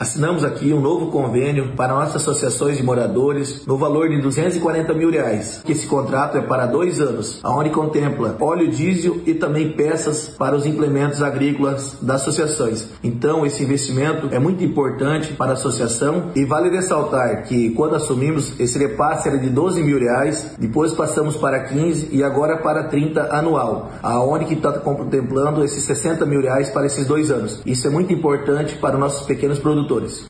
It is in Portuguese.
Assinamos aqui um novo convênio para nossas associações de moradores no valor de R$240 mil, que esse contrato é para 2 anos, onde contempla óleo diesel e também peças para os implementos agrícolas das associações. Então, esse investimento é muito importante para a associação e vale ressaltar que quando assumimos, esse repasse era de R$12 mil, depois passamos para 15 e agora para 30 anual, aonde que está contemplando esses R$60 mil para esses 2 anos. Isso é muito importante para os nossos pequenos produtores.